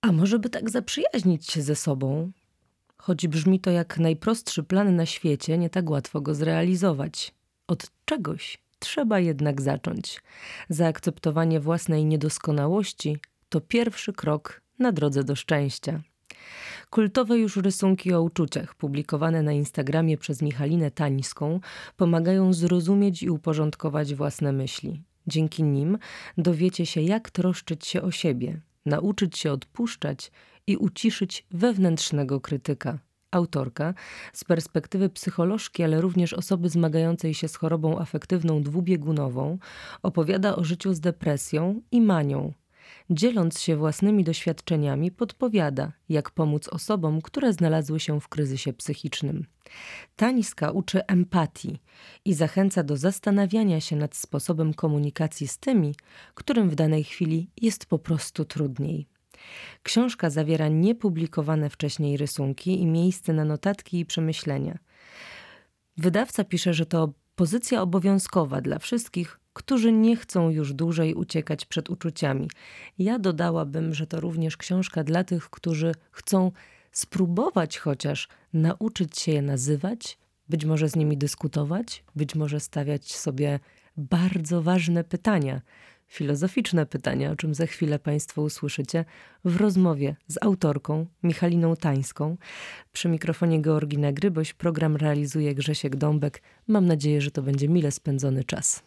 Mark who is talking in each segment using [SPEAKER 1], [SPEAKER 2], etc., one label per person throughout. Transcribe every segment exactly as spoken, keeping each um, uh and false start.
[SPEAKER 1] A może by tak zaprzyjaźnić się ze sobą? Choć brzmi to jak najprostszy plan na świecie, nie tak łatwo go zrealizować. Od czegoś trzeba jednak zacząć. Zaakceptowanie własnej niedoskonałości to pierwszy krok na drodze do szczęścia. Kultowe już rysunki o uczuciach, publikowane na Instagramie przez Michalinę Tańską, pomagają zrozumieć i uporządkować własne myśli. Dzięki nim dowiecie się, jak troszczyć się o siebie, nauczyć się odpuszczać i uciszyć wewnętrznego krytyka. Autorka, z perspektywy psycholożki, ale również osoby zmagającej się z chorobą afektywną dwubiegunową, opowiada o życiu z depresją i manią. Dzieląc się własnymi doświadczeniami, podpowiada, jak pomóc osobom, które znalazły się w kryzysie psychicznym. Tańska uczy empatii i zachęca do zastanawiania się nad sposobem komunikacji z tymi, którym w danej chwili jest po prostu trudniej. Książka zawiera niepublikowane wcześniej rysunki i miejsce na notatki i przemyślenia. Wydawca pisze, że to pozycja obowiązkowa dla wszystkich, którzy nie chcą już dłużej uciekać przed uczuciami. Ja dodałabym, że to również książka dla tych, którzy chcą spróbować chociaż nauczyć się je nazywać, być może z nimi dyskutować, być może stawiać sobie bardzo ważne pytania, filozoficzne pytania, o czym za chwilę Państwo usłyszycie w rozmowie z autorką Michaliną Tańską. Przy mikrofonie Georgina Gryboś, program realizuje Grzesiek Dąbek. Mam nadzieję, że to będzie mile spędzony czas.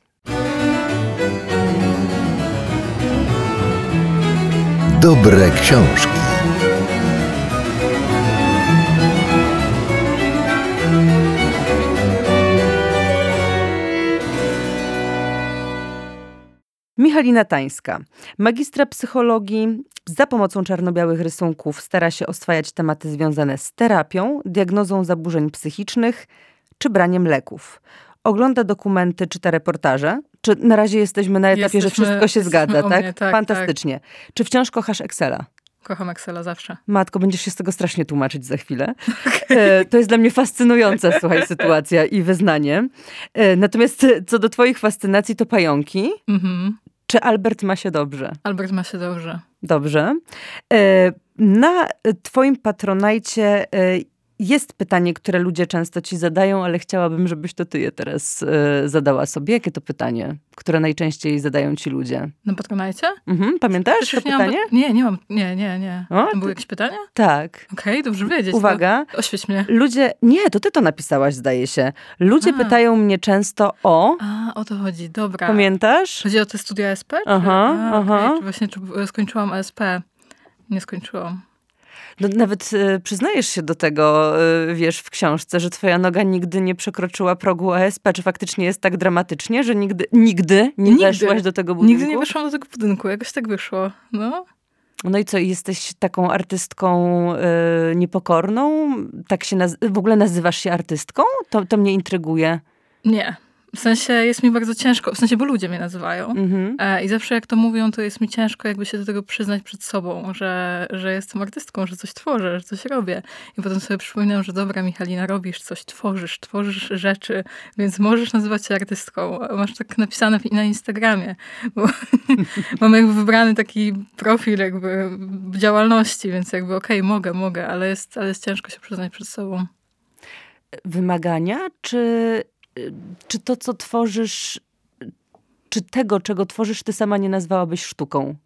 [SPEAKER 2] Dobre książki.
[SPEAKER 3] Michalina Tańska, magistra psychologii, za pomocą czarno-białych rysunków stara się oswajać tematy związane z terapią, diagnozą zaburzeń psychicznych czy braniem leków. Ogląda dokumenty, czyta reportaże. Czy na razie jesteśmy na etapie, jesteśmy, że wszystko się zgadza, tak?
[SPEAKER 4] Mnie, tak?
[SPEAKER 3] Fantastycznie.
[SPEAKER 4] Tak.
[SPEAKER 3] Czy wciąż kochasz Excela?
[SPEAKER 4] Kocham Excela zawsze.
[SPEAKER 3] Matko, będziesz się z tego strasznie tłumaczyć za chwilę. Okay. To jest dla mnie fascynująca, słuchaj, sytuacja i wyznanie. Natomiast co do twoich fascynacji, to pająki. Mm-hmm. Czy Albert ma się dobrze?
[SPEAKER 4] Albert ma się dobrze.
[SPEAKER 3] Dobrze. Na twoim Patronajcie jest pytanie, które ludzie często ci zadają, ale chciałabym, żebyś to ty je teraz y, zadała sobie. Jakie to pytanie, które najczęściej zadają ci ludzie?
[SPEAKER 4] Na Patronajcie?
[SPEAKER 3] Mhm. Pamiętasz Przecież to pytanie?
[SPEAKER 4] Nie, nie, nie mam. Nie, nie, nie.
[SPEAKER 3] O,
[SPEAKER 4] Były jakieś pytania?
[SPEAKER 3] Tak.
[SPEAKER 4] Okej, okay, dobrze wiedzieć.
[SPEAKER 3] Uwaga.
[SPEAKER 4] To oświeć mnie.
[SPEAKER 3] Ludzie, nie, to ty to napisałaś, zdaje się. Ludzie A. pytają mnie często o...
[SPEAKER 4] A, o to chodzi, dobra.
[SPEAKER 3] Pamiętasz?
[SPEAKER 4] Chodzi o te studia A S P? Czy?
[SPEAKER 3] Aha,
[SPEAKER 4] A,
[SPEAKER 3] aha.
[SPEAKER 4] Okay. Czy właśnie czy skończyłam A S P? Nie skończyłam.
[SPEAKER 3] No, nawet y, przyznajesz się do tego, y, wiesz, w książce, że twoja noga nigdy nie przekroczyła progu A S P. Czy faktycznie jest tak dramatycznie, że nigdy, nigdy nie nigdy. weszłaś do tego budynku?
[SPEAKER 4] Nigdy nie weszłam do tego budynku. Jakoś tak wyszło. No.
[SPEAKER 3] No i co, jesteś taką artystką y, niepokorną? Tak się naz- w ogóle nazywasz się artystką? To, to mnie intryguje.
[SPEAKER 4] Nie. W sensie jest mi bardzo ciężko, w sensie, bo ludzie mnie nazywają. Mm-hmm. E, I zawsze jak to mówią, to jest mi ciężko jakby się do tego przyznać przed sobą, że, że jestem artystką, że coś tworzę, że coś robię. I potem sobie przypominam, że dobra, Michalina, robisz coś, tworzysz, tworzysz rzeczy, więc możesz nazywać się artystką. Masz tak napisane na Instagramie, bo mam jakby wybrany taki profil jakby działalności, więc jakby okej, okay, mogę, mogę, ale jest, ale jest ciężko się przyznać przed sobą.
[SPEAKER 3] Wymagania, czy... Czy to, co tworzysz, czy tego, czego tworzysz, ty sama nie nazwałabyś sztuką?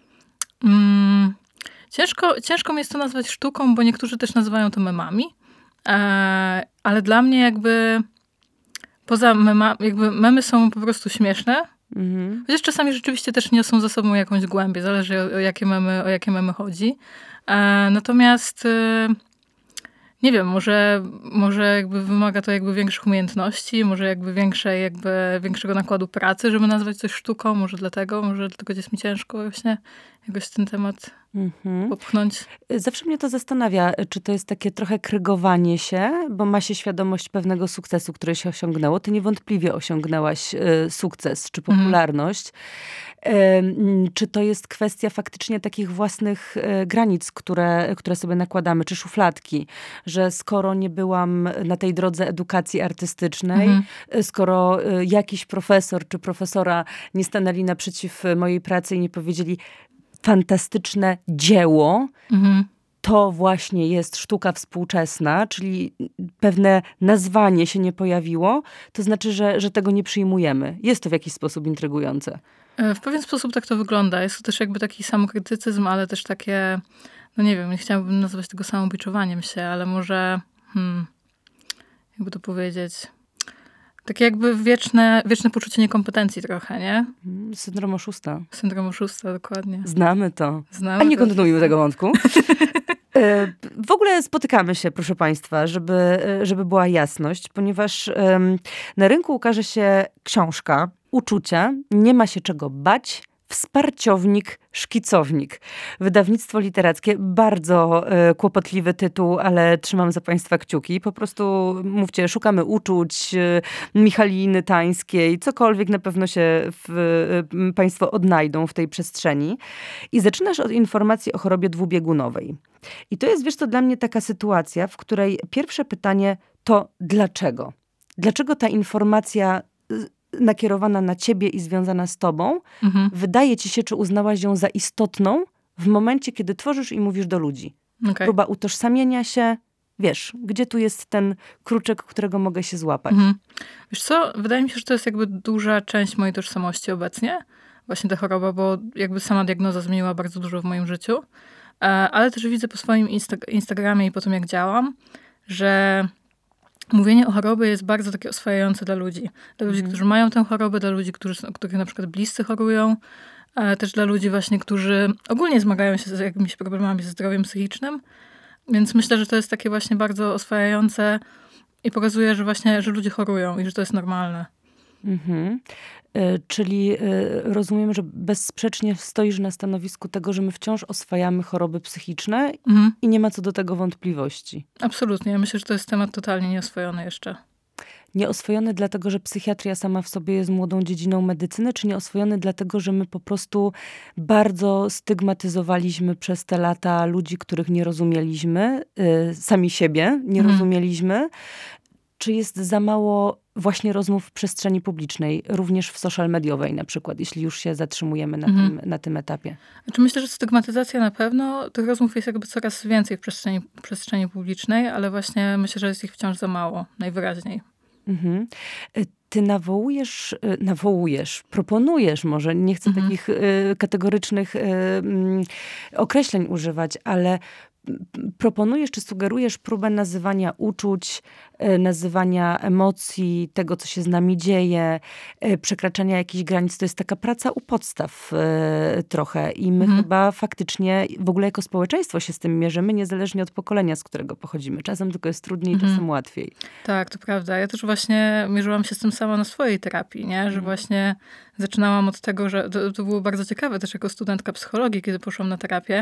[SPEAKER 4] Mm, ciężko, ciężko mi jest to nazwać sztuką, bo niektórzy też nazywają to memami. E, ale dla mnie jakby poza memami, jakby memy są po prostu śmieszne. Mhm. Chociaż czasami rzeczywiście też niosą ze sobą jakąś głębię. Zależy o, o, jakie, memy, o jakie memy chodzi. E, natomiast... E, Nie wiem, może, może jakby wymaga to jakby większych umiejętności, może jakby, większej, jakby większego nakładu pracy, żeby nazwać coś sztuką, może dlatego, może dlatego jest mi ciężko właśnie jakoś ten temat mhm. popchnąć.
[SPEAKER 3] Zawsze mnie to zastanawia, czy to jest takie trochę krygowanie się, bo ma się świadomość pewnego sukcesu, który się osiągnęło. Ty niewątpliwie osiągnęłaś y, sukces czy popularność. Mhm. Y, czy to jest kwestia faktycznie takich własnych y, granic, które, które sobie nakładamy, czy szufladki, że skoro nie byłam na tej drodze edukacji artystycznej, mhm. skoro y, jakiś profesor czy profesora nie stanęli naprzeciw mojej pracy i nie powiedzieli: fantastyczne dzieło,
[SPEAKER 4] Mhm.
[SPEAKER 3] to właśnie jest sztuka współczesna, czyli pewne nazwanie się nie pojawiło, to znaczy, że, że tego nie przyjmujemy. Jest to w jakiś sposób intrygujące.
[SPEAKER 4] W pewien sposób tak to wygląda. Jest to też jakby taki samokrytycyzm, ale też takie, no nie wiem, nie chciałabym nazwać tego samobiczowaniem się, ale może, hmm, jakby to powiedzieć, takie jakby wieczne, wieczne poczucie niekompetencji trochę, nie?
[SPEAKER 3] Syndrom oszusta.
[SPEAKER 4] Syndrom oszusta, dokładnie.
[SPEAKER 3] Znamy to.
[SPEAKER 4] Znamy
[SPEAKER 3] A nie
[SPEAKER 4] to.
[SPEAKER 3] kontynuujmy tego wątku. E, W ogóle spotykamy się, proszę państwa, żeby, żeby była jasność, ponieważ em, na rynku ukaże się książka Uczucia, nie ma się czego bać, wsparciownik, szkicownik. Wydawnictwo literackie, bardzo e, kłopotliwy tytuł, ale trzymam za państwa kciuki. Po prostu mówcie, szukamy uczuć, e, Michaliny Tańskiej, cokolwiek na pewno się w, e, państwo odnajdą w tej przestrzeni. I zaczynasz od informacji o chorobie dwubiegunowej. I to jest, wiesz, to dla mnie taka sytuacja, w której pierwsze pytanie to dlaczego? Dlaczego ta informacja y, nakierowana na ciebie i związana z tobą,
[SPEAKER 4] Mhm.
[SPEAKER 3] wydaje ci się, czy uznałaś ją za istotną w momencie, kiedy tworzysz i mówisz do ludzi?
[SPEAKER 4] Okay.
[SPEAKER 3] Próba utożsamienia się, wiesz, gdzie tu jest ten kruczek, którego mogę się złapać?
[SPEAKER 4] Mhm. Wiesz co, wydaje mi się, że to jest jakby duża część mojej tożsamości obecnie. Właśnie ta choroba, bo jakby sama diagnoza zmieniła bardzo dużo w moim życiu. E, Ale też widzę po swoim Insta- Instagramie i po tym, jak działam, że mówienie o chorobie jest bardzo takie oswajające dla ludzi. Dla ludzi,
[SPEAKER 3] Mhm.
[SPEAKER 4] którzy mają tę chorobę, dla ludzi, którzy, których na przykład bliscy chorują, ale też dla ludzi właśnie, którzy ogólnie zmagają się z jakimiś problemami ze zdrowiem psychicznym. Więc myślę, że to jest takie właśnie bardzo oswajające i pokazuje, że właśnie, że ludzie chorują i że to jest normalne.
[SPEAKER 3] Mhm. E, Czyli e, rozumiem, że bezsprzecznie stoisz na stanowisku tego, że my wciąż oswajamy choroby psychiczne
[SPEAKER 4] Mhm.
[SPEAKER 3] i nie ma co do tego wątpliwości.
[SPEAKER 4] Absolutnie. Ja myślę, że to jest temat totalnie nieoswojony jeszcze.
[SPEAKER 3] Nieoswojony dlatego, że psychiatria sama w sobie jest młodą dziedziną medycyny, czy nieoswojony dlatego, że my po prostu bardzo stygmatyzowaliśmy przez te lata ludzi, których nie rozumieliśmy, y, sami siebie nie
[SPEAKER 4] Mhm.
[SPEAKER 3] rozumieliśmy? Czy jest za mało właśnie rozmów w przestrzeni publicznej, również w social mediowej na przykład, jeśli już się zatrzymujemy na,
[SPEAKER 4] Mhm.
[SPEAKER 3] tym, na tym etapie?
[SPEAKER 4] Znaczy myślę, że stygmatyzacja na pewno, tych rozmów jest jakby coraz więcej w przestrzeni, przestrzeni publicznej, ale właśnie myślę, że jest ich wciąż za mało, najwyraźniej.
[SPEAKER 3] Mhm. Y, Ty nawołujesz, y, nawołujesz, proponujesz może, nie chcę
[SPEAKER 4] Mhm.
[SPEAKER 3] takich y, kategorycznych y, mm, określeń używać, ale m, proponujesz czy sugerujesz próbę nazywania uczuć, y, nazywania emocji, tego, co się z nami dzieje, y, przekraczania jakichś granic. To jest taka praca u podstaw y, trochę i my
[SPEAKER 4] Mhm.
[SPEAKER 3] chyba faktycznie w ogóle jako społeczeństwo się z tym mierzymy, niezależnie od pokolenia, z którego pochodzimy. Czasem tylko jest trudniej,
[SPEAKER 4] Mhm.
[SPEAKER 3] czasem łatwiej.
[SPEAKER 4] Tak, to prawda. Ja też właśnie mierzyłam się z tym sama na swojej terapii, nie? Że
[SPEAKER 3] Mhm.
[SPEAKER 4] właśnie zaczynałam od tego, że to, to było bardzo ciekawe też jako studentka psychologii, kiedy poszłam na terapię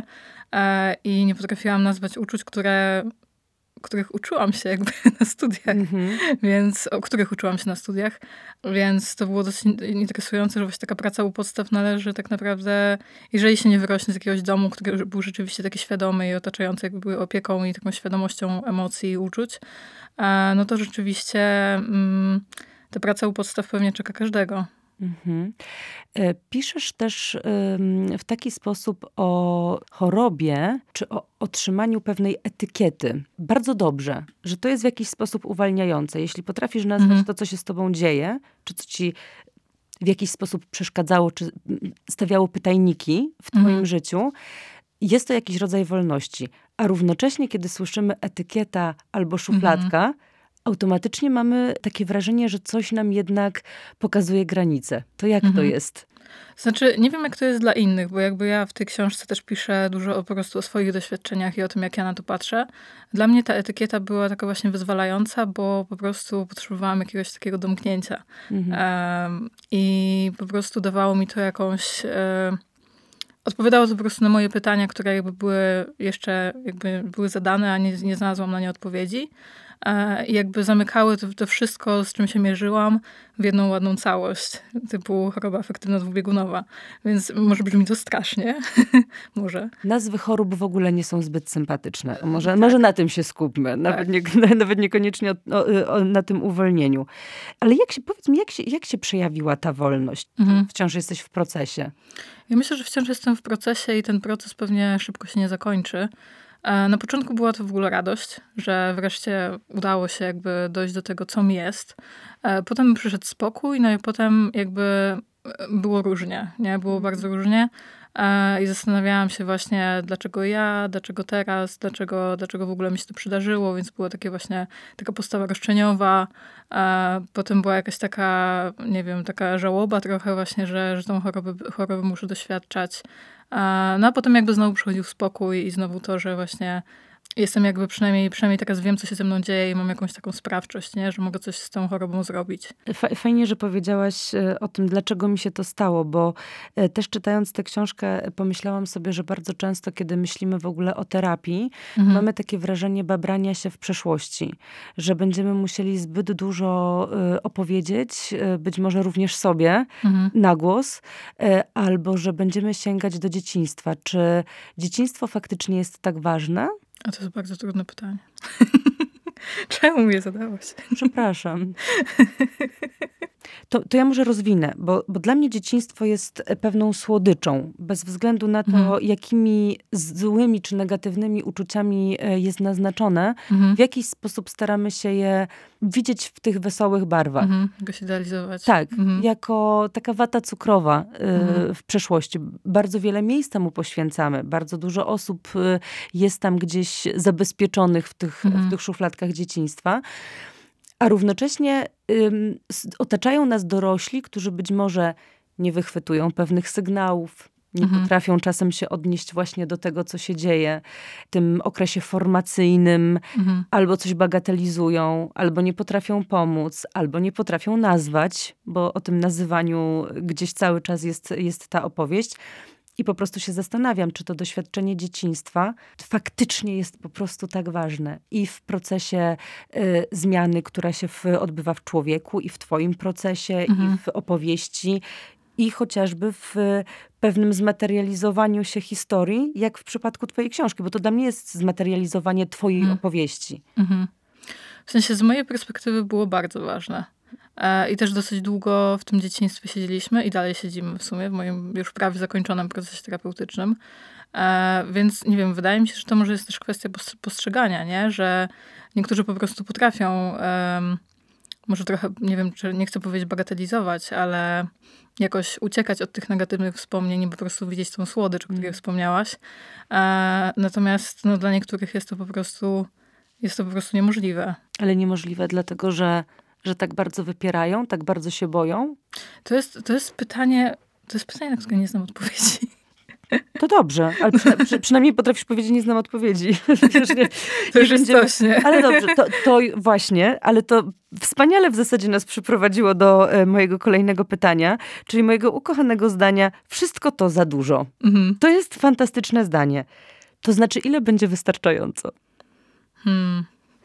[SPEAKER 4] e, i nie potrafiłam nazwać uczuć, które, których uczyłam się jakby na studiach,
[SPEAKER 3] Mhm.
[SPEAKER 4] więc, o których uczyłam się na studiach, więc to było dosyć interesujące, że właśnie taka praca u podstaw należy tak naprawdę, jeżeli się nie wyrośnie z jakiegoś domu, który był rzeczywiście taki świadomy i otaczający jakby opieką i taką świadomością emocji i uczuć, e, no to rzeczywiście mm, ta praca u podstaw pewnie czeka każdego.
[SPEAKER 3] Mhm. E, Piszesz też ym, w taki sposób o chorobie, czy o otrzymaniu pewnej etykiety. Bardzo dobrze, że to jest w jakiś sposób uwalniające. Jeśli potrafisz nazwać
[SPEAKER 4] Mhm.
[SPEAKER 3] to, co się z tobą dzieje, czy co ci w jakiś sposób przeszkadzało, czy mm, stawiało pytajniki w twoim
[SPEAKER 4] Mhm.
[SPEAKER 3] życiu, jest to jakiś rodzaj wolności. A równocześnie, kiedy słyszymy etykieta albo szufladka, automatycznie mamy takie wrażenie, że coś nam jednak pokazuje granice. To jak to
[SPEAKER 4] Mhm.
[SPEAKER 3] jest?
[SPEAKER 4] Znaczy, nie wiem, jak to jest dla innych, bo jakby ja w tej książce też piszę dużo o, po prostu o swoich doświadczeniach i o tym, jak ja na to patrzę. Dla mnie ta etykieta była taka właśnie wyzwalająca, bo po prostu potrzebowałam jakiegoś takiego domknięcia.
[SPEAKER 3] Mhm.
[SPEAKER 4] Em, I po prostu dawało mi to jakąś... E, odpowiadało to po prostu na moje pytania, które jakby były jeszcze jakby były zadane, a nie, nie znalazłam na nie odpowiedzi. i jakby zamykały to, to wszystko, z czym się mierzyłam, w jedną ładną całość, typu choroba afektywna dwubiegunowa. Więc może brzmi to strasznie. może.
[SPEAKER 3] Nazwy chorób w ogóle nie są zbyt sympatyczne. Może,
[SPEAKER 4] tak.
[SPEAKER 3] może na tym się skupmy. Nawet, tak. nie, nawet niekoniecznie o, o, o, na tym uwolnieniu. Ale jak się, powiedz mi, jak się, jak się przejawiła ta wolność? Mhm. Wciąż jesteś w procesie.
[SPEAKER 4] Ja myślę, że wciąż jestem w procesie i ten proces pewnie szybko się nie zakończy. Na początku była to w ogóle radość, że wreszcie udało się jakby dojść do tego, co mi jest. Potem przyszedł spokój, no i potem jakby było różnie, nie? Było bardzo różnie. I zastanawiałam się właśnie, dlaczego ja, dlaczego teraz, dlaczego, dlaczego w ogóle mi się to przydarzyło, więc była takie właśnie taka postawa roszczeniowa. Potem była jakaś taka, nie wiem, taka żałoba trochę właśnie, że, że tą chorobę, chorobę muszę doświadczać. No a potem jakby znowu przychodził spokój i znowu to, że właśnie jestem jakby przynajmniej, przynajmniej teraz wiem, co się ze mną dzieje i mam jakąś taką sprawczość, nie? Że mogę coś z tą chorobą zrobić.
[SPEAKER 3] Fajnie, że powiedziałaś o tym, dlaczego mi się to stało, bo też czytając tę książkę pomyślałam sobie, że bardzo często, kiedy myślimy w ogóle o terapii, mhm. mamy takie wrażenie babrania się w przeszłości, że będziemy musieli zbyt dużo opowiedzieć, być może również sobie, mhm. na głos, albo że będziemy sięgać do dzieciństwa. Czy dzieciństwo faktycznie jest tak ważne?
[SPEAKER 4] A to jest bardzo trudne pytanie. Czemu mnie zadałaś?
[SPEAKER 3] Przepraszam. To, to ja może rozwinę, bo, bo dla mnie dzieciństwo jest pewną słodyczą. Bez względu na to, mhm. jakimi złymi czy negatywnymi uczuciami jest naznaczone, mhm. w jakiś sposób staramy się je widzieć w tych wesołych barwach.
[SPEAKER 4] Mhm. Go się idealizować.
[SPEAKER 3] Tak,
[SPEAKER 4] mhm.
[SPEAKER 3] jako taka wata cukrowa y, mhm. w przeszłości. Bardzo wiele miejsca mu poświęcamy. Bardzo dużo osób y, jest tam gdzieś zabezpieczonych w tych, mhm. w tych szufladkach dzieciństwa. A równocześnie ym, otaczają nas dorośli, którzy być może nie wychwytują pewnych sygnałów, nie mhm. potrafią czasem się odnieść właśnie do tego, co się dzieje w tym okresie formacyjnym, mhm. albo coś bagatelizują, albo nie potrafią pomóc, albo nie potrafią nazwać, bo o tym nazywaniu gdzieś cały czas jest, jest ta opowieść. I po prostu się zastanawiam, czy to doświadczenie dzieciństwa faktycznie jest po prostu tak ważne. I w procesie y, zmiany, która się w, odbywa w człowieku, i w twoim procesie, mhm. i w opowieści, i chociażby w pewnym zmaterializowaniu się historii, jak w przypadku twojej książki, bo to dla mnie jest zmaterializowanie twojej mhm. opowieści.
[SPEAKER 4] Mhm. W sensie z mojej perspektywy było bardzo ważne. I też dosyć długo w tym dzieciństwie siedzieliśmy i dalej siedzimy w sumie w moim już prawie zakończonym procesie terapeutycznym. Więc nie wiem, wydaje mi się, że to może jest też kwestia postrzegania, nie? Że niektórzy po prostu potrafią, um, może trochę, nie wiem, czy nie chcę powiedzieć bagatelizować, ale jakoś uciekać od tych negatywnych wspomnień i po prostu widzieć tą słodycz, o której mm. wspomniałaś. Natomiast no, dla niektórych jest to po prostu, jest to po prostu niemożliwe.
[SPEAKER 3] Ale niemożliwe dlatego, że że tak bardzo wypierają, tak bardzo się boją?
[SPEAKER 4] To jest, to jest pytanie, to jest pytanie, na które nie znam odpowiedzi.
[SPEAKER 3] To dobrze, ale przy, przy, przynajmniej potrafisz powiedzieć, nie znam odpowiedzi. Wiesz, nie,
[SPEAKER 4] to już jest coś, nie?
[SPEAKER 3] Ale dobrze, to, to właśnie, ale to wspaniale w zasadzie nas przyprowadziło do e, mojego kolejnego pytania, czyli mojego ukochanego zdania, wszystko to za dużo. Mhm. To jest fantastyczne zdanie. To znaczy, ile będzie wystarczająco?
[SPEAKER 4] Hmm.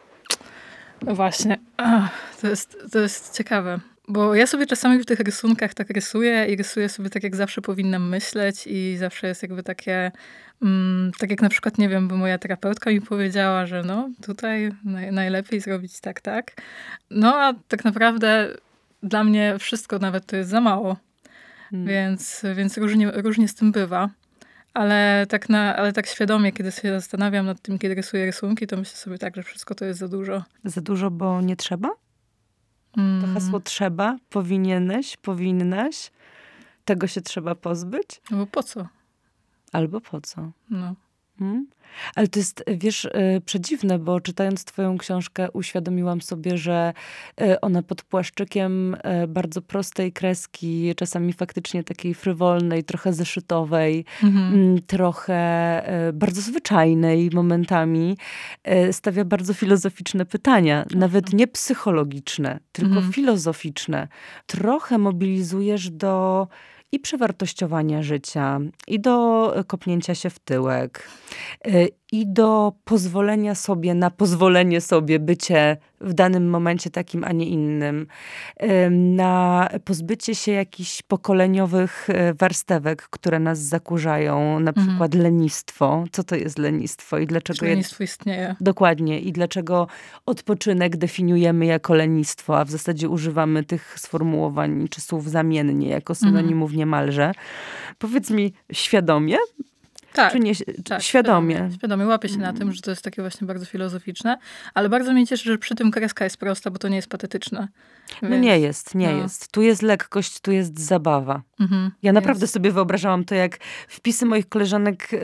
[SPEAKER 4] No właśnie, Ach, to jest, to jest ciekawe, bo ja sobie czasami w tych rysunkach tak rysuję i rysuję sobie tak, jak zawsze powinnam myśleć i zawsze jest jakby takie, mm, tak jak na przykład, nie wiem, by moja terapeutka mi powiedziała, że no tutaj naj, najlepiej zrobić tak, tak. No a tak naprawdę dla mnie wszystko nawet to jest za mało, hmm. więc, więc różnie, różnie z tym bywa. Ale tak, na, ale tak świadomie, kiedy się zastanawiam nad tym, kiedy rysuję rysunki, to myślę sobie tak, że wszystko to jest za dużo.
[SPEAKER 3] Za dużo, bo nie trzeba? Mm. To hasło trzeba, powinieneś, powinnaś, tego się trzeba pozbyć?
[SPEAKER 4] No bo po co?
[SPEAKER 3] Albo po co?
[SPEAKER 4] No.
[SPEAKER 3] Hmm? Ale to jest, wiesz, przedziwne, bo czytając twoją książkę uświadomiłam sobie, że ona pod płaszczykiem bardzo prostej kreski, czasami faktycznie takiej frywolnej, trochę zeszytowej, mhm. trochę bardzo zwyczajnej momentami, stawia bardzo filozoficzne pytania. Nawet nie psychologiczne, tylko mhm. filozoficzne. Trochę mobilizujesz do i przewartościowania życia, i do kopnięcia się w tyłek, i do pozwolenia sobie na pozwolenie sobie bycie w danym momencie takim, a nie innym. Na pozbycie się jakichś pokoleniowych warstewek, które nas zakurzają. Na przykład mhm. lenistwo. Co to jest lenistwo? I dlaczego
[SPEAKER 4] Czy lenistwo istnieje?
[SPEAKER 3] Dokładnie. I dlaczego odpoczynek definiujemy jako lenistwo, a w zasadzie używamy tych sformułowań czy słów zamiennie, jako synonimów mhm. niemalże. Powiedz mi, świadomie?
[SPEAKER 4] Tak,
[SPEAKER 3] Czy nie,
[SPEAKER 4] tak,
[SPEAKER 3] świadomie.
[SPEAKER 4] świadomie. Świadomie. Łapię się na tym, że to jest takie właśnie bardzo filozoficzne, ale bardzo mnie cieszy, że przy tym kreska jest prosta, bo to nie jest patetyczne.
[SPEAKER 3] Więc, no nie jest, nie no. jest. Tu jest lekkość, tu jest zabawa. Mhm, ja naprawdę więc... sobie wyobrażałam to, jak wpisy moich koleżanek y,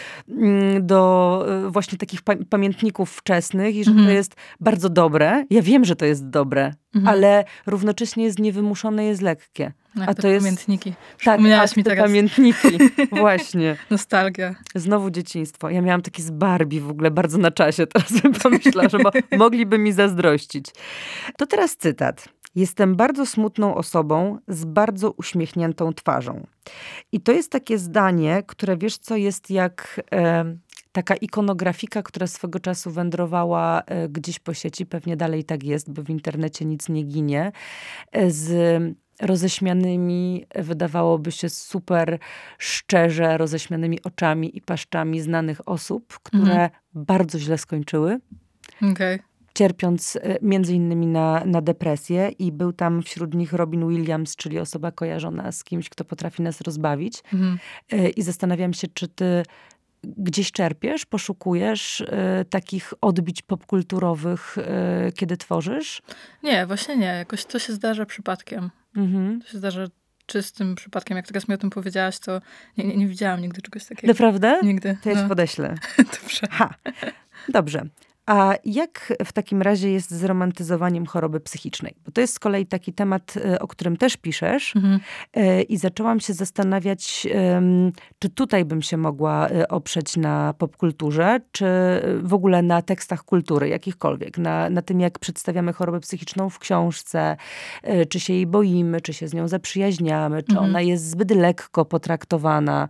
[SPEAKER 3] y, do y, właśnie takich pa- pamiętników wczesnych i że mhm. to jest bardzo dobre. Ja wiem, że to jest dobre, mhm. ale równocześnie jest niewymuszone, jest lekkie.
[SPEAKER 4] Jak
[SPEAKER 3] a
[SPEAKER 4] te
[SPEAKER 3] to jest
[SPEAKER 4] pamiętniki.
[SPEAKER 3] Tak, a
[SPEAKER 4] mi
[SPEAKER 3] te
[SPEAKER 4] teraz.
[SPEAKER 3] pamiętniki. Właśnie.
[SPEAKER 4] Nostalgia.
[SPEAKER 3] Znowu dzieciństwo. Ja miałam taki z Barbie w ogóle, bardzo na czasie. Teraz bym pomyślała, że mo- mogliby mi zazdrościć. To teraz cytat. Jestem bardzo smutną osobą z bardzo uśmiechniętą twarzą. I to jest takie zdanie, które wiesz co, jest jak e, taka ikonografika, która swego czasu wędrowała e, gdzieś po sieci. Pewnie dalej tak jest, bo w internecie nic nie ginie. E, z roześmianymi, wydawałoby się super szczerze, roześmianymi oczami i paszczami znanych osób, które mhm. bardzo źle skończyły.
[SPEAKER 4] Okay.
[SPEAKER 3] Cierpiąc między innymi na, na depresję i był tam wśród nich Robin Williams, czyli osoba kojarzona z kimś, kto potrafi nas rozbawić. Mhm. I zastanawiam się, czy ty gdzieś czerpiesz, poszukujesz y, takich odbić popkulturowych, y, kiedy tworzysz?
[SPEAKER 4] Nie, właśnie nie. Jakoś to się zdarza przypadkiem. Mhm. To się zdarza czystym przypadkiem. Jak teraz mi o tym powiedziałaś, to nie, nie, nie widziałam nigdy czegoś takiego.
[SPEAKER 3] Naprawdę?
[SPEAKER 4] Nigdy.
[SPEAKER 3] To ja
[SPEAKER 4] no.
[SPEAKER 3] ci podeślę.
[SPEAKER 4] Dobrze. Ha.
[SPEAKER 3] Dobrze. A jak w takim razie jest z romantyzowaniem choroby psychicznej? Bo to jest z kolei taki temat, o którym też piszesz. Mhm. I zaczęłam się zastanawiać, czy tutaj bym się mogła oprzeć na popkulturze, czy w ogóle na tekstach kultury, jakichkolwiek. Na, na tym, jak przedstawiamy chorobę psychiczną w książce, czy się jej boimy, czy się z nią zaprzyjaźniamy, czy mhm. ona jest zbyt lekko potraktowana,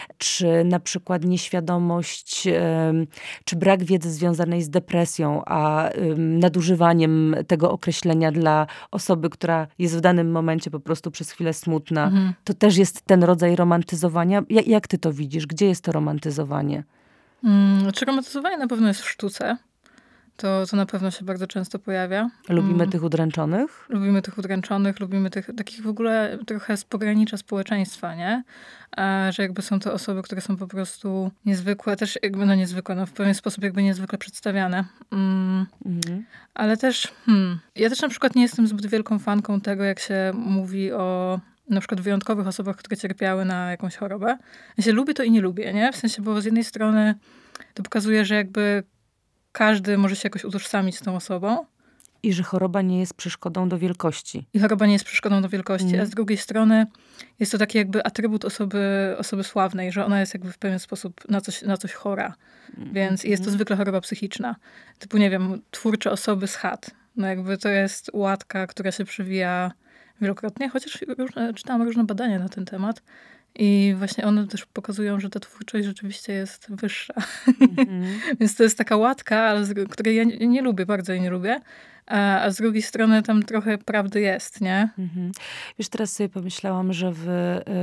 [SPEAKER 3] czy na przykład nieświadomość, czy brak wiedzy związanej z depresją, depresją, a ym, nadużywaniem tego określenia dla osoby, która jest w danym momencie po prostu przez chwilę smutna. Mhm. To też jest ten rodzaj romantyzowania. Jak, jak ty to widzisz? Gdzie jest to romantyzowanie?
[SPEAKER 4] Hmm, czy romantyzowanie na pewno jest w sztuce? To, to na pewno się bardzo często pojawia.
[SPEAKER 3] Lubimy
[SPEAKER 4] mm.
[SPEAKER 3] tych udręczonych?
[SPEAKER 4] Lubimy tych udręczonych, lubimy tych takich w ogóle trochę z pogranicza społeczeństwa, nie? A, że jakby są to osoby, które są po prostu niezwykłe, też jakby, no niezwykłe, no w pewien sposób jakby niezwykle przedstawiane. Mm. Mm. Ale też, hmm, ja też na przykład nie jestem zbyt wielką fanką tego, jak się mówi o na przykład wyjątkowych osobach, które cierpiały na jakąś chorobę. Ja się lubię to i nie lubię, nie? W sensie, bo z jednej strony to pokazuje, że jakby każdy może się jakoś utożsamić z tą osobą.
[SPEAKER 3] I że choroba nie jest przeszkodą do wielkości.
[SPEAKER 4] I choroba nie jest przeszkodą do wielkości, mm. a z drugiej strony jest to taki jakby atrybut osoby, osoby sławnej, że ona jest jakby w pewien sposób na coś, na coś chora. Mm. Więc jest to zwykle choroba psychiczna. Typu, nie wiem, twórcze osoby z chat. No jakby to jest łatka, która się przewija wielokrotnie, chociaż różne, czytałam różne badania na ten temat. I właśnie one też pokazują, że ta twórczość rzeczywiście jest wyższa. Mm-hmm. Więc to jest taka łatka, ale z, której ja nie, nie lubię, bardzo jej nie lubię. A, a z drugiej strony tam trochę prawdy jest, nie?
[SPEAKER 3] Mm-hmm. Wiesz, teraz sobie pomyślałam, że w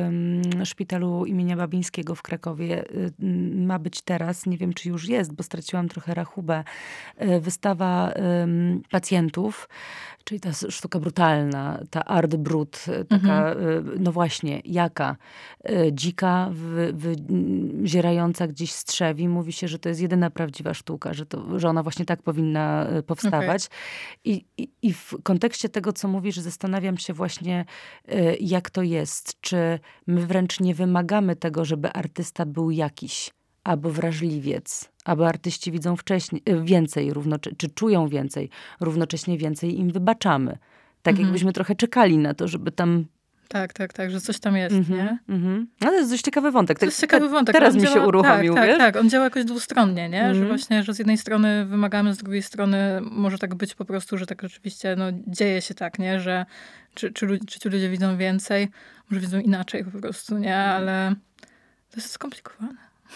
[SPEAKER 3] um, szpitalu imienia Babińskiego w Krakowie y, ma być teraz, nie wiem czy już jest, bo straciłam trochę rachubę, y, wystawa y, pacjentów, czyli ta sztuka brutalna, ta art brut, taka, mm-hmm. y, no właśnie, jaka? Y, dzika, wy, wyzierająca gdzieś z trzewi. Mówi się, że to jest jedyna prawdziwa sztuka, że, to, że ona właśnie tak powinna powstawać. Okay. I, i, I w kontekście tego, co mówisz, zastanawiam się właśnie, y, jak to jest. Czy my wręcz nie wymagamy tego, żeby artysta był jakiś, albo wrażliwiec, albo artyści widzą wcześniej, y, więcej, równocze- czy czują więcej, równocześnie więcej im wybaczamy. Tak mhm. jakbyśmy trochę czekali na to, żeby tam...
[SPEAKER 4] Tak, tak, tak, że coś tam jest,
[SPEAKER 3] mm-hmm,
[SPEAKER 4] nie?
[SPEAKER 3] Mm-hmm. No to jest dość ciekawy wątek.
[SPEAKER 4] To jest ciekawy wątek.
[SPEAKER 3] Teraz
[SPEAKER 4] on
[SPEAKER 3] mi
[SPEAKER 4] działa,
[SPEAKER 3] się uruchomił,
[SPEAKER 4] tak,
[SPEAKER 3] wiesz?
[SPEAKER 4] Tak, tak, on działa jakoś dwustronnie, nie? Mm-hmm. Że właśnie, że z jednej strony wymagamy, z drugiej strony może tak być po prostu, że tak rzeczywiście, no dzieje się tak, nie? Że czy, czy, czy ci ludzie widzą więcej, może widzą inaczej po prostu, nie? Ale to jest skomplikowane.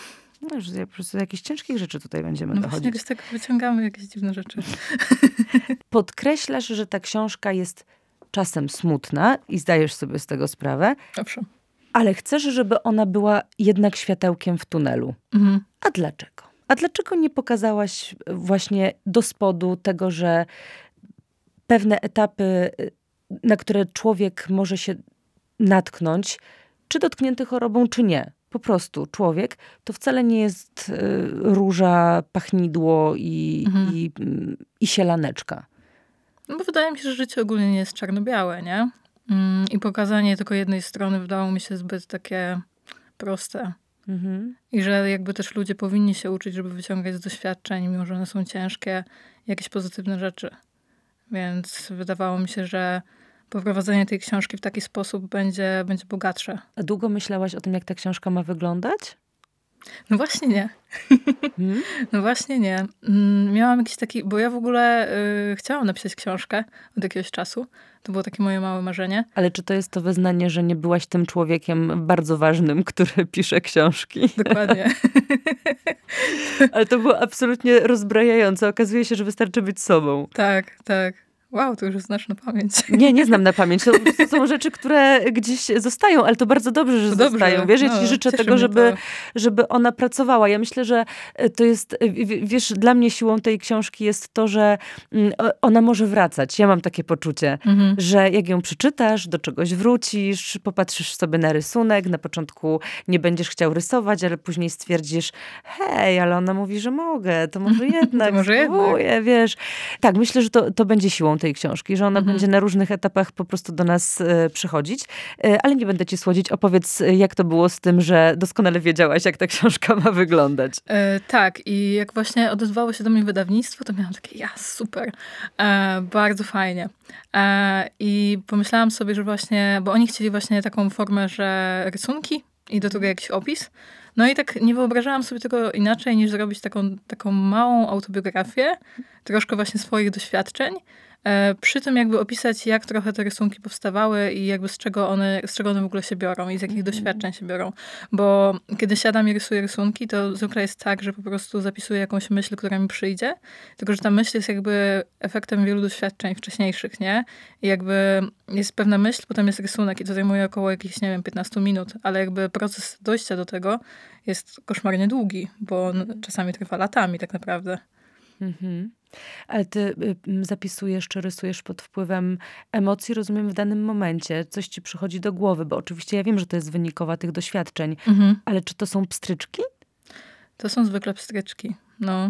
[SPEAKER 3] No już po prostu do jakichś ciężkich rzeczy tutaj będziemy
[SPEAKER 4] No
[SPEAKER 3] dochodzić.
[SPEAKER 4] właśnie, z tego wyciągamy jakieś dziwne rzeczy.
[SPEAKER 3] Podkreślasz, że ta książka jest czasem smutna i zdajesz sobie z tego sprawę,
[SPEAKER 4] Owszem.
[SPEAKER 3] ale chcesz, żeby ona była jednak światełkiem w tunelu.
[SPEAKER 4] Mhm.
[SPEAKER 3] A dlaczego? A dlaczego nie pokazałaś właśnie do spodu tego, że pewne etapy, na które człowiek może się natknąć, czy dotknięty chorobą, czy nie? Po prostu człowiek to wcale nie jest y, róża, pachnidło i,
[SPEAKER 4] Mhm.
[SPEAKER 3] i, mm, i sielaneczka.
[SPEAKER 4] No bo wydaje mi się, że życie ogólnie nie jest czarno-białe, nie? Mm, I pokazanie tylko jednej strony wydało mi się zbyt takie proste.
[SPEAKER 3] Mhm.
[SPEAKER 4] I że jakby też ludzie powinni się uczyć, żeby wyciągać z doświadczeń, mimo że one są ciężkie, jakieś pozytywne rzeczy. Więc wydawało mi się, że poprowadzenie tej książki w taki sposób będzie, będzie bogatsze.
[SPEAKER 3] A długo myślałaś o tym, jak ta książka ma wyglądać?
[SPEAKER 4] No właśnie nie.
[SPEAKER 3] Hmm?
[SPEAKER 4] No właśnie nie. Mm, Miałam jakiś taki, bo ja w ogóle y, chciałam napisać książkę od jakiegoś czasu. To było takie moje małe marzenie.
[SPEAKER 3] Ale czy to jest to wyznanie, że nie byłaś tym człowiekiem bardzo ważnym, który pisze książki?
[SPEAKER 4] Dokładnie.
[SPEAKER 3] Ale to było absolutnie rozbrajające. Okazuje się, że wystarczy być sobą.
[SPEAKER 4] Tak, tak. Wow, to już znasz na pamięć.
[SPEAKER 3] Nie, nie znam na pamięć. To, to są rzeczy, które gdzieś zostają, ale to bardzo dobrze, że
[SPEAKER 4] To dobrze.
[SPEAKER 3] zostają. Wiesz, ja ci
[SPEAKER 4] No,
[SPEAKER 3] życzę
[SPEAKER 4] cieszy
[SPEAKER 3] tego,
[SPEAKER 4] mnie
[SPEAKER 3] żeby,
[SPEAKER 4] to.
[SPEAKER 3] żeby ona pracowała. Ja myślę, że to jest, w- wiesz, dla mnie siłą tej książki jest to, że mm, o- ona może wracać. Ja mam takie poczucie,
[SPEAKER 4] Mhm.
[SPEAKER 3] że jak ją przeczytasz, do czegoś wrócisz, popatrzysz sobie na rysunek, na początku nie będziesz chciał rysować, ale później stwierdzisz, hej, ale ona mówi, że mogę, to może jednak
[SPEAKER 4] To może jednak.
[SPEAKER 3] spróbuję, wiesz. Tak, myślę, że to, to będzie siłą tej książki, że ona
[SPEAKER 4] Mhm.
[SPEAKER 3] będzie na różnych etapach po prostu do nas e, przychodzić. E, ale nie będę ci słodzić. Opowiedz, e, jak to było z tym, że doskonale wiedziałaś, jak ta książka ma wyglądać.
[SPEAKER 4] E, tak, i jak właśnie odezwało się do mnie wydawnictwo, to miałam takie, ja, super, e, bardzo fajnie. E, I pomyślałam sobie, że właśnie, bo oni chcieli właśnie taką formę, że rysunki i do tego jakiś opis. No i tak nie wyobrażałam sobie tego inaczej, niż zrobić taką, taką małą autobiografię, troszkę właśnie swoich doświadczeń. E, przy tym jakby opisać, jak trochę te rysunki powstawały i jakby z czego one, z czego one w ogóle się biorą i z jakich doświadczeń się biorą. Bo kiedy siadam i rysuję rysunki, to zwykle jest tak, że po prostu zapisuję jakąś myśl, która mi przyjdzie, tylko że ta myśl jest jakby efektem wielu doświadczeń wcześniejszych, nie? I jakby jest pewna myśl, potem jest rysunek i to zajmuje około jakichś, nie wiem, piętnaście minut, ale jakby proces dojścia do tego jest koszmarnie długi, bo on czasami trwa latami tak naprawdę.
[SPEAKER 3] Mhm. Ale ty y, m, zapisujesz czy rysujesz pod wpływem emocji, rozumiem, w danym momencie. Coś ci przychodzi do głowy, bo oczywiście ja wiem, że to jest wynikowa tych doświadczeń.
[SPEAKER 4] Mhm.
[SPEAKER 3] Ale czy to są pstryczki?
[SPEAKER 4] To są zwykle pstryczki, no.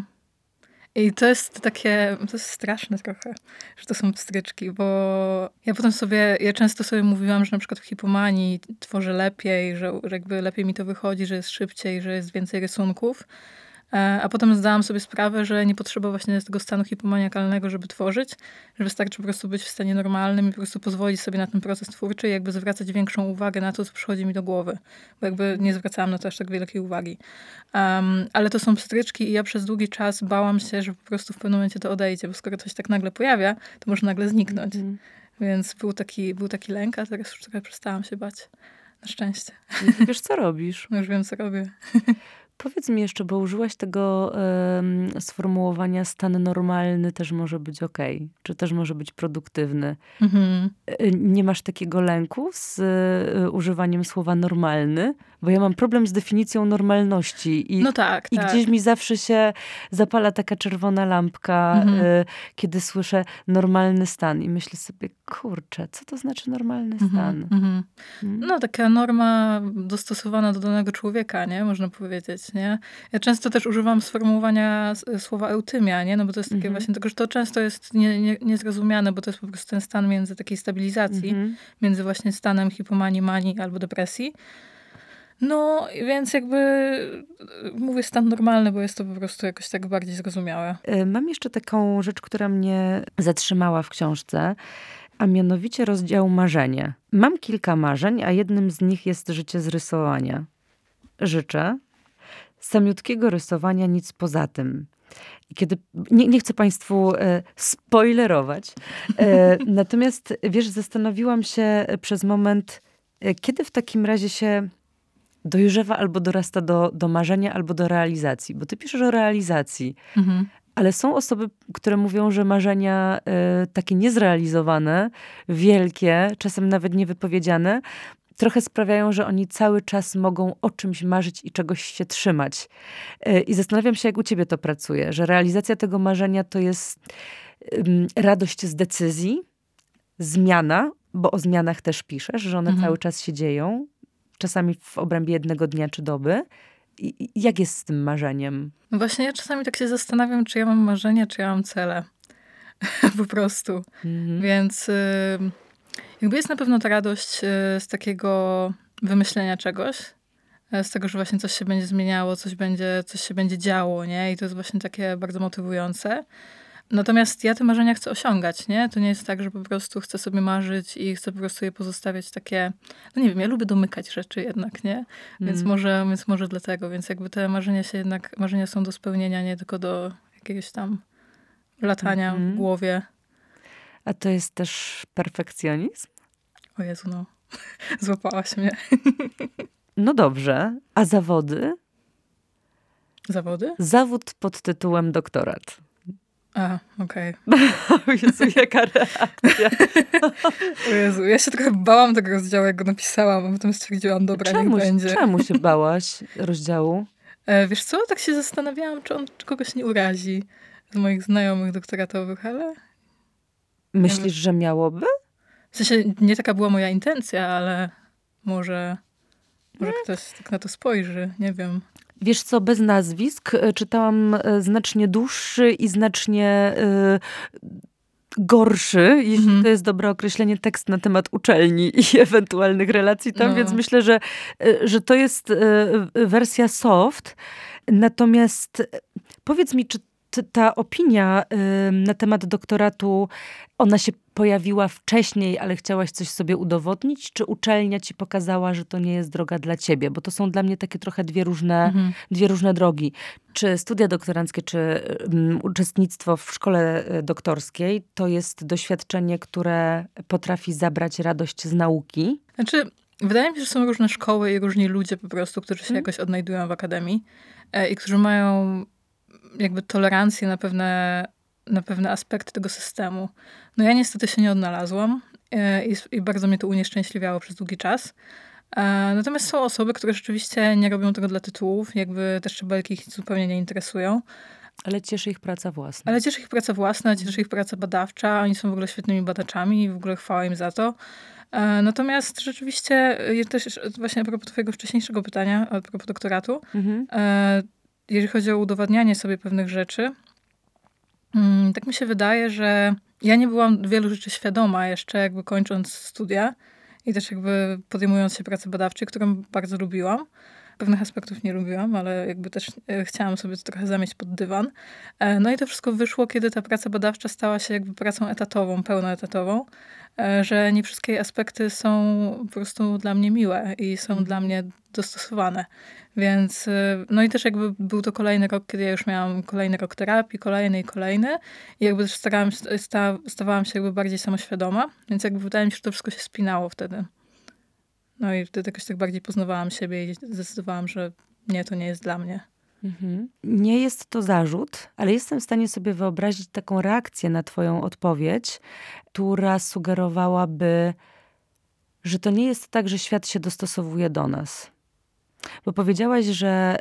[SPEAKER 4] I to jest takie, to jest straszne trochę, że to są pstryczki, bo ja potem sobie, ja często sobie mówiłam, że na przykład w hipomanii tworzę lepiej, że, że jakby lepiej mi to wychodzi, że jest szybciej, że jest więcej rysunków. E, A potem zdałam sobie sprawę, że nie potrzeba właśnie tego stanu hipomaniakalnego, żeby tworzyć, że wystarczy po prostu być w stanie normalnym i po prostu pozwolić sobie na ten proces twórczy i jakby zwracać większą uwagę na to, co przychodzi mi do głowy. Bo jakby nie zwracałam na to aż tak wielkiej uwagi. Um, ale to są pstryczki i ja przez długi czas bałam się, że po prostu w pewnym momencie to odejdzie, bo skoro coś tak nagle pojawia, to może nagle zniknąć.
[SPEAKER 3] Mhm.
[SPEAKER 4] Więc był taki, był taki lęk, a teraz już trochę przestałam się bać. Na szczęście.
[SPEAKER 3] Wiesz, co robisz?
[SPEAKER 4] No już wiem, co robię.
[SPEAKER 3] Powiedz mi jeszcze, bo użyłaś tego em, sformułowania stan normalny też może być okej, czy też może być produktywny.
[SPEAKER 4] Mhm.
[SPEAKER 3] E, Nie masz takiego lęku z e, używaniem słowa normalny? Bo ja mam problem z definicją normalności i,
[SPEAKER 4] No tak,
[SPEAKER 3] i
[SPEAKER 4] tak.
[SPEAKER 3] gdzieś mi zawsze się zapala taka czerwona lampka,
[SPEAKER 4] Mhm.
[SPEAKER 3] e, kiedy słyszę normalny stan i myślę sobie, kurczę, co to znaczy normalny stan?
[SPEAKER 4] Mhm, mhm.
[SPEAKER 3] Mm.
[SPEAKER 4] No taka norma dostosowana do danego człowieka, nie? Można powiedzieć, nie? Ja często też używam sformułowania s- słowa eutymia, nie? No bo to jest takie
[SPEAKER 3] Mhm.
[SPEAKER 4] właśnie, tylko że to często jest nie, nie, niezrozumiane, bo to jest po prostu ten stan między takiej stabilizacji,
[SPEAKER 3] Mhm.
[SPEAKER 4] między właśnie stanem hipomanii, manii albo depresji. No, więc jakby y, mówię stan normalny, bo jest to po prostu jakoś tak bardziej zrozumiałe.
[SPEAKER 3] E, Mam jeszcze taką rzecz, która mnie zatrzymała w książce, a mianowicie rozdział marzenie. Mam kilka marzeń, a jednym z nich jest życie z rysowania. Życzę samiutkiego rysowania, nic poza tym. I kiedy, nie, nie chcę państwu e, spoilerować, e, natomiast wiesz, zastanowiłam się przez moment, e, kiedy w takim razie się dojrzewa albo dorasta do, do marzenia, albo do realizacji. Bo ty piszesz o realizacji.
[SPEAKER 4] Mhm.
[SPEAKER 3] Ale są osoby, które mówią, że marzenia y, takie niezrealizowane, wielkie, czasem nawet niewypowiedziane, trochę sprawiają, że oni cały czas mogą o czymś marzyć i czegoś się trzymać. Y, I zastanawiam się, jak u ciebie to pracuje, że realizacja tego marzenia to jest y, radość z decyzji, zmiana, bo o zmianach też piszesz, że one
[SPEAKER 4] Mhm.
[SPEAKER 3] cały czas się dzieją, czasami w obrębie jednego dnia czy doby. I, i jak jest z tym marzeniem?
[SPEAKER 4] No właśnie ja czasami tak się zastanawiam, czy ja mam marzenia, czy ja mam cele. Po prostu.
[SPEAKER 3] Mhm.
[SPEAKER 4] Więc y, jakby jest na pewno ta radość y, z takiego wymyślenia czegoś. y, Z tego, że właśnie coś się będzie zmieniało, coś będzie, coś się będzie działo, nie? I to jest właśnie takie bardzo motywujące. Natomiast ja te marzenia chcę osiągać, nie? To nie jest tak, że po prostu chcę sobie marzyć i chcę po prostu je pozostawiać takie... No nie wiem, ja lubię domykać rzeczy jednak, nie? Więc,
[SPEAKER 3] Mm.
[SPEAKER 4] może, więc może dlatego. Więc jakby te marzenia się jednak... Marzenia są do spełnienia, nie tylko do jakiegoś tam latania
[SPEAKER 3] Mhm.
[SPEAKER 4] w głowie.
[SPEAKER 3] A to jest też perfekcjonizm?
[SPEAKER 4] O Jezu, no. Złapałaś mnie.
[SPEAKER 3] No dobrze. A zawody?
[SPEAKER 4] Zawody?
[SPEAKER 3] Zawód pod tytułem doktorat.
[SPEAKER 4] A, okej.
[SPEAKER 3] O Jezu, jaka reakcja.
[SPEAKER 4] O Jezu, ja się trochę bałam tego rozdziału, jak go napisałam, a potem stwierdziłam, dobra,
[SPEAKER 3] Czemu,
[SPEAKER 4] niech będzie.
[SPEAKER 3] czemu się bałaś rozdziału?
[SPEAKER 4] E, wiesz co, tak się zastanawiałam, czy on czy kogoś nie urazi z moich znajomych doktoratowych, ale
[SPEAKER 3] Myślisz, że miałoby?
[SPEAKER 4] w sensie nie taka była moja intencja, ale może, może ktoś tak na to spojrzy, nie wiem.
[SPEAKER 3] Wiesz co, bez nazwisk e, czytałam e, znacznie dłuższy i znacznie e, gorszy, jeśli
[SPEAKER 4] Mhm.
[SPEAKER 3] to jest dobre określenie, tekst na temat uczelni i ewentualnych relacji tam,
[SPEAKER 4] No.
[SPEAKER 3] więc myślę, że, e, że to jest e, wersja soft. Natomiast e, powiedz mi, czy t- ta opinia e, na temat doktoratu, ona się pojawiła wcześniej, ale chciałaś coś sobie udowodnić? Czy uczelnia ci pokazała, że to nie jest droga dla ciebie? Bo to są dla mnie takie trochę dwie różne,
[SPEAKER 4] Mhm.
[SPEAKER 3] dwie różne drogi. Czy studia doktoranckie, czy um, uczestnictwo w szkole e, doktorskiej to jest doświadczenie, które potrafi zabrać radość z nauki?
[SPEAKER 4] Znaczy, wydaje mi się, że są różne szkoły i różni ludzie po prostu, którzy się
[SPEAKER 3] Mhm.
[SPEAKER 4] jakoś odnajdują w akademii e, i którzy mają jakby tolerancję na pewne, na pewne aspekty tego systemu. No ja niestety się nie odnalazłam e, i, i bardzo mnie to unieszczęśliwiało przez długi czas. E, natomiast są osoby, które rzeczywiście nie robią tego dla tytułów, jakby te szczebelki ich zupełnie nie interesują.
[SPEAKER 3] Ale cieszy ich praca własna.
[SPEAKER 4] Ale cieszy ich praca własna, cieszy ich praca badawcza. Oni są w ogóle świetnymi badaczami i w ogóle chwała im za to. E, Natomiast rzeczywiście, e, też właśnie a propos twojego wcześniejszego pytania, a propos doktoratu,
[SPEAKER 3] Mhm.
[SPEAKER 4] e, jeżeli chodzi o udowadnianie sobie pewnych rzeczy, mm, tak mi się wydaje, że ja nie byłam wielu rzeczy świadoma jeszcze jakby kończąc studia i też jakby podejmując się pracy badawczej, którą bardzo lubiłam. Pewnych aspektów nie lubiłam, ale jakby też e, chciałam sobie to trochę zamieść pod dywan. E, No i to wszystko wyszło, kiedy ta praca badawcza stała się jakby pracą etatową, pełnoetatową, e, że nie wszystkie aspekty są po prostu dla mnie miłe i są
[SPEAKER 3] Mhm.
[SPEAKER 4] dla mnie dostosowane. Więc e, no i też jakby był to kolejny rok, kiedy ja już miałam kolejny rok terapii, kolejny i kolejny i jakby też starałam, się- sta, stawałam się jakby bardziej samoświadoma, więc jakby wydaje mi się, że to wszystko się spinało wtedy. No i wtedy jakoś tak bardziej poznawałam siebie i zdecydowałam, że nie, to nie jest dla mnie.
[SPEAKER 3] Mhm. Nie jest to zarzut, ale jestem w stanie sobie wyobrazić taką reakcję na twoją odpowiedź, która sugerowałaby, że to nie jest tak, że świat się dostosowuje do nas. Bo powiedziałaś, że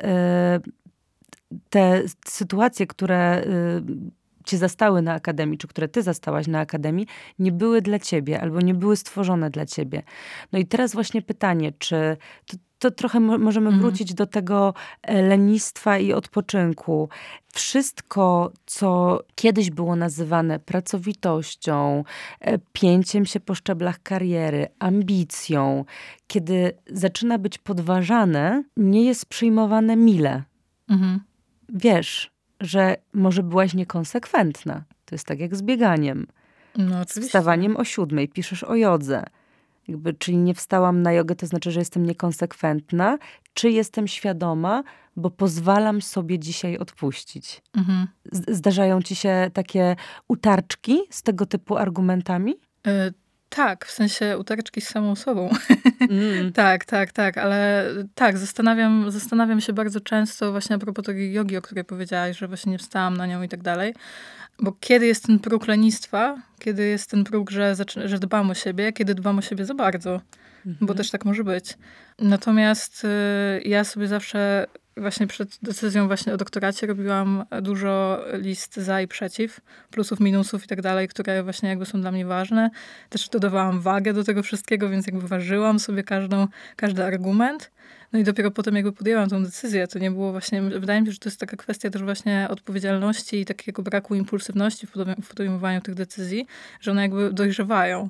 [SPEAKER 3] y, te sytuacje, które y, cię zastały na akademii, czy które ty zastałaś na akademii, nie były dla ciebie, albo nie były stworzone dla ciebie. No i teraz właśnie pytanie, czy to, to trochę mo- możemy
[SPEAKER 4] Mhm.
[SPEAKER 3] wrócić do tego e, lenistwa i odpoczynku. Wszystko, co kiedyś było nazywane pracowitością, e, pięciem się po szczeblach kariery, ambicją, kiedy zaczyna być podważane, nie jest przyjmowane mile.
[SPEAKER 4] Mhm.
[SPEAKER 3] Wiesz, że może byłaś niekonsekwentna. To jest tak jak z bieganiem.
[SPEAKER 4] No
[SPEAKER 3] Z
[SPEAKER 4] oczywiście.
[SPEAKER 3] wstawaniem o siódmej, piszesz o jodze. Jakby, czyli nie wstałam na jogę, to znaczy, że jestem niekonsekwentna, czy jestem świadoma, bo pozwalam sobie dzisiaj odpuścić.
[SPEAKER 4] Mhm.
[SPEAKER 3] Z- Zdarzają ci się takie utarczki z tego typu argumentami?
[SPEAKER 4] Y, tak, w sensie utereczki z samą sobą.
[SPEAKER 3] Mm.
[SPEAKER 4] Tak, tak, tak, ale tak, zastanawiam, zastanawiam się bardzo często właśnie a propos tej jogi, o której powiedziałaś, że właśnie nie wstałam na nią i tak dalej. Bo kiedy jest ten próg lenistwa, kiedy jest ten próg, że, zaczy- że dbam o siebie, kiedy dbam o siebie za bardzo,
[SPEAKER 3] Mhm.
[SPEAKER 4] bo też tak może być. Natomiast y, ja sobie zawsze właśnie przed decyzją właśnie o doktoracie robiłam dużo list za i przeciw, plusów, minusów i tak dalej, które właśnie jakby są dla mnie ważne. Też dodawałam wagę do tego wszystkiego, więc jakby ważyłam sobie każdą, każdy argument. No i dopiero potem jakby podjęłam tą decyzję. To nie było właśnie, wydaje mi się, że to jest taka kwestia też właśnie odpowiedzialności i takiego braku impulsywności w podejm- w podejmowaniu tych decyzji, że one jakby dojrzewają.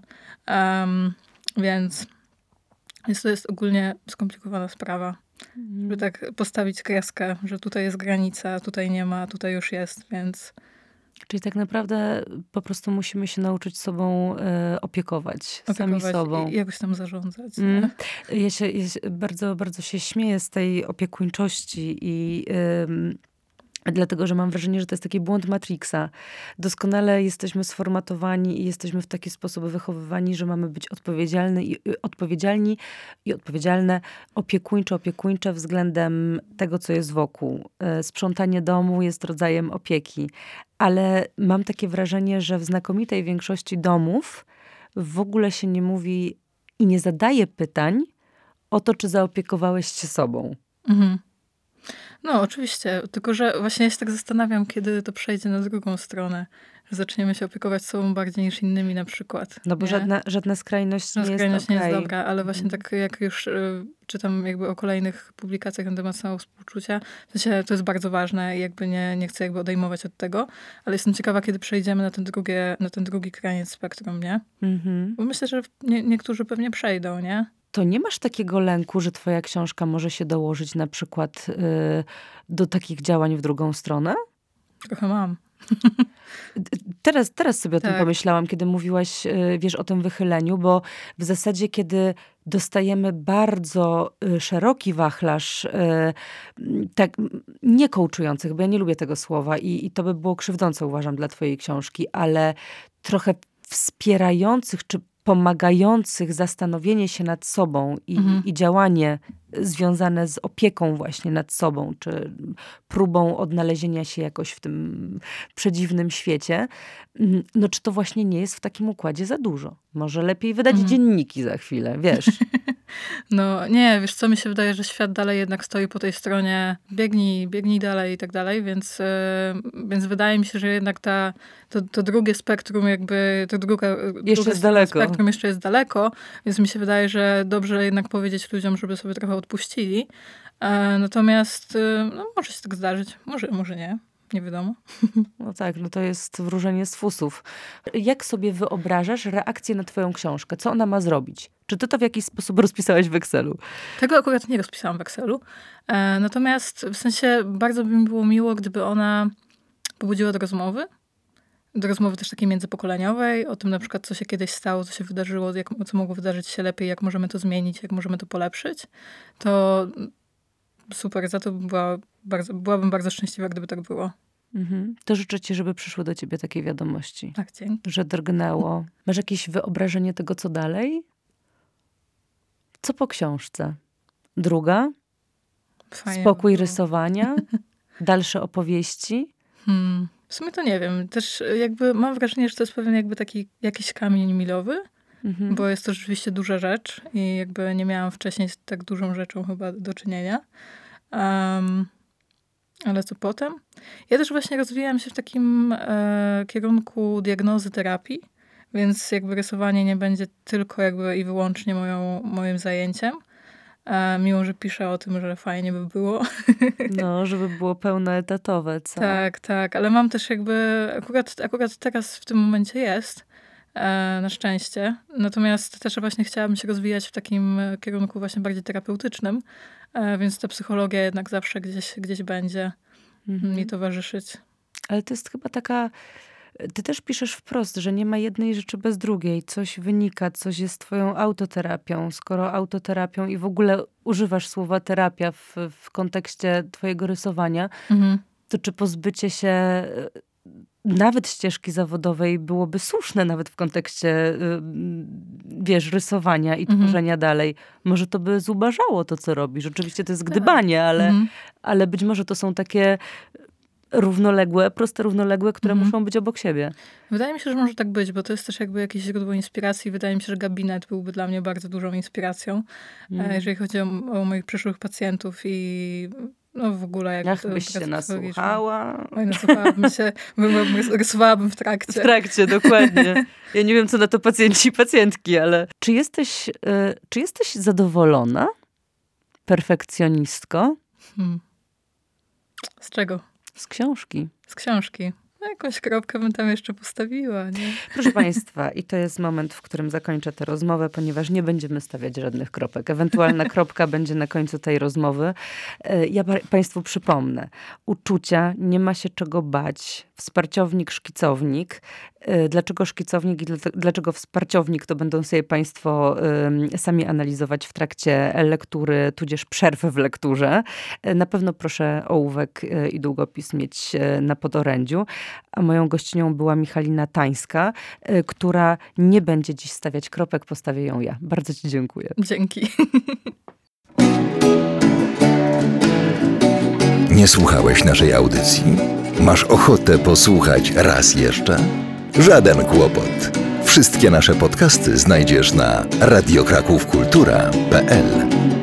[SPEAKER 4] Um, więc więc to jest ogólnie skomplikowana sprawa. Żeby tak postawić kreskę, że tutaj jest granica, tutaj nie ma, tutaj już jest, więc...
[SPEAKER 3] Czyli tak naprawdę po prostu musimy się nauczyć sobą e, opiekować, sami
[SPEAKER 4] opiekować
[SPEAKER 3] sobą.
[SPEAKER 4] i jakoś tam zarządzać.
[SPEAKER 3] Mm.
[SPEAKER 4] Nie?
[SPEAKER 3] Ja, się, ja się bardzo, bardzo się śmieję z tej opiekuńczości i ym, dlatego, że mam wrażenie, że to jest taki błąd Matrixa. Doskonale jesteśmy sformatowani i jesteśmy w taki sposób wychowywani, że mamy być odpowiedzialni i, y, odpowiedzialni i odpowiedzialne, opiekuńcze, opiekuńcze względem tego, co jest wokół. E, Sprzątanie domu jest rodzajem opieki. Ale mam takie wrażenie, że w znakomitej większości domów w ogóle się nie mówi i nie zadaje pytań o to, czy zaopiekowałeś się sobą.
[SPEAKER 4] Mhm. No, oczywiście. Tylko, że właśnie ja się tak zastanawiam, kiedy to przejdzie na drugą stronę. Że zaczniemy się opiekować sobą bardziej niż innymi na przykład.
[SPEAKER 3] No bo
[SPEAKER 4] nie?
[SPEAKER 3] żadna, żadna skrajność
[SPEAKER 4] No,
[SPEAKER 3] nie jest
[SPEAKER 4] skrajność nie jest
[SPEAKER 3] okej.
[SPEAKER 4] dobra, ale właśnie tak jak już y, czytam jakby o kolejnych publikacjach na temat samowspółczucia, w sensie to jest bardzo ważne i jakby nie, nie chcę jakby odejmować od tego, ale jestem ciekawa, kiedy przejdziemy na ten, drugie, na ten drugi kraniec spektrum, nie?
[SPEAKER 3] Mhm.
[SPEAKER 4] Bo myślę, że nie, niektórzy pewnie przejdą, nie?
[SPEAKER 3] To nie masz takiego lęku, że twoja książka może się dołożyć na przykład y, do takich działań w drugą stronę?
[SPEAKER 4] Trochę mam.
[SPEAKER 3] Teraz, teraz sobie o tym
[SPEAKER 4] Tak.
[SPEAKER 3] pomyślałam, kiedy mówiłaś, y, wiesz, o tym wychyleniu, bo w zasadzie, kiedy dostajemy bardzo y, szeroki wachlarz, y, m, tak, m, nie coachujących, bo ja nie lubię tego słowa i, i to by było krzywdzące, uważam, dla twojej książki, ale trochę wspierających czy pomagających zastanowienie się nad sobą i,
[SPEAKER 4] Mhm.
[SPEAKER 3] i działanie związane z opieką właśnie nad sobą, czy próbą odnalezienia się jakoś w tym przedziwnym świecie, mm, no czy to właśnie nie jest w takim układzie za dużo? Może lepiej wydać
[SPEAKER 4] Mhm.
[SPEAKER 3] dzienniki za chwilę, wiesz?
[SPEAKER 4] No nie, wiesz co, mi się wydaje, że świat dalej jednak stoi po tej stronie biegnij, biegnij dalej i tak dalej, więc, y, więc wydaje mi się, że jednak ta, to, to drugie spektrum jakby, to druga, druga
[SPEAKER 3] jest daleko.
[SPEAKER 4] spektrum jeszcze jest daleko, więc mi się wydaje, że dobrze jednak powiedzieć ludziom, żeby sobie trochę odpuścili. E, natomiast y, no, może się tak zdarzyć, może, może nie, nie wiadomo.
[SPEAKER 3] No tak, no to jest wróżenie z fusów. Jak sobie wyobrażasz reakcję na twoją książkę? Co ona ma zrobić? Czy ty to w jakiś sposób rozpisałaś w Excelu?
[SPEAKER 4] Tego akurat nie rozpisałam w Excelu. E, natomiast w sensie bardzo by mi było miło, gdyby ona pobudziła do rozmowy. Do rozmowy też takiej międzypokoleniowej, o tym na przykład, co się kiedyś stało, co się wydarzyło, jak, co mogło wydarzyć się lepiej, jak możemy to zmienić, jak możemy to polepszyć. To super, za to była bardzo, byłabym bardzo szczęśliwa, gdyby tak było.
[SPEAKER 3] Mhm. To życzę ci, żeby przyszły do ciebie takie wiadomości.
[SPEAKER 4] Tak, dzięki.
[SPEAKER 3] Że drgnęło. Masz jakieś wyobrażenie tego, co dalej? Co po książce? Druga?
[SPEAKER 4] Fajnie
[SPEAKER 3] Spokój
[SPEAKER 4] by było.
[SPEAKER 3] rysowania? Dalsze opowieści?
[SPEAKER 4] Hmm. W sumie to nie wiem. Też jakby mam wrażenie, że to jest pewien jakby taki jakiś kamień milowy,
[SPEAKER 3] Mhm.
[SPEAKER 4] bo jest to rzeczywiście duża rzecz i jakby nie miałam wcześniej z tak dużą rzeczą chyba do czynienia. Um, ale co potem? Ja też właśnie rozwijałam się w takim e, kierunku diagnozy terapii, więc jakby rysowanie nie będzie tylko jakby i wyłącznie moją, moim zajęciem. E, mimo, że piszę o tym, że fajnie by było.
[SPEAKER 3] No, żeby było pełnoetatowe, co?
[SPEAKER 4] Tak, tak, ale mam też jakby, akurat, akurat teraz w tym momencie jest, e, na szczęście. Natomiast też właśnie chciałabym się rozwijać w takim e, kierunku właśnie bardziej terapeutycznym, e, więc ta psychologia jednak zawsze gdzieś, gdzieś będzie
[SPEAKER 3] Mhm.
[SPEAKER 4] mi towarzyszyć.
[SPEAKER 3] Ale to jest chyba taka... Ty też piszesz wprost, że nie ma jednej rzeczy bez drugiej. Coś wynika, coś jest twoją autoterapią. Skoro autoterapią i w ogóle używasz słowa terapia w, w kontekście twojego rysowania,
[SPEAKER 4] Mhm.
[SPEAKER 3] to czy pozbycie się nawet ścieżki zawodowej byłoby słuszne nawet w kontekście, y, wiesz, rysowania i
[SPEAKER 4] Mhm.
[SPEAKER 3] tworzenia dalej. Może to by zubażało to, co robisz. Oczywiście to jest gdybanie, ale,
[SPEAKER 4] Mhm.
[SPEAKER 3] ale być może to są takie równoległe, proste równoległe, które
[SPEAKER 4] Mhm.
[SPEAKER 3] muszą być obok siebie.
[SPEAKER 4] Wydaje mi się, że może tak być, bo to jest też jakby jakieś źródło inspiracji. Wydaje mi się, że gabinet byłby dla mnie bardzo dużą inspiracją,
[SPEAKER 3] Mm.
[SPEAKER 4] e, jeżeli chodzi o, o moich przyszłych pacjentów i no w ogóle jak
[SPEAKER 3] Ach,
[SPEAKER 4] to
[SPEAKER 3] byś się
[SPEAKER 4] praca psychologiczna.
[SPEAKER 3] nasłuchała.
[SPEAKER 4] Oj, nasłuchałabym się, bym- bym- rysowałabym w
[SPEAKER 3] W
[SPEAKER 4] trakcie.
[SPEAKER 3] trakcie, dokładnie. Ja nie wiem, co na to pacjenci i pacjentki, ale czy jesteś, y, czy jesteś zadowolona, perfekcjonistko,
[SPEAKER 4] Hmm. Z czego?
[SPEAKER 3] z książki?
[SPEAKER 4] Z książki. No, jakąś kropkę bym tam jeszcze postawiła, nie?
[SPEAKER 3] Proszę państwa, i to jest moment, w którym zakończę tę rozmowę, ponieważ nie będziemy stawiać żadnych kropek. Ewentualna kropka będzie na końcu tej rozmowy. E, Ja pa- państwu przypomnę. Uczucia, nie ma się czego bać. Wsparciownik, szkicownik. E, Dlaczego szkicownik i dlate- dlaczego wsparciownik, to będą sobie państwo em, sami analizować w trakcie lektury, tudzież przerw w lekturze. E, Na pewno proszę ołówek e, i długopis mieć e, na podorędziu. A moją gościnią była Michalina Tańska, y, która nie będzie dziś stawiać kropek, postawię ją ja. Bardzo ci dziękuję.
[SPEAKER 4] Dzięki.
[SPEAKER 2] Nie słuchałeś naszej audycji? Masz ochotę posłuchać raz jeszcze? Żaden kłopot. Wszystkie nasze podcasty znajdziesz na radiokrakówkultura kropka p l.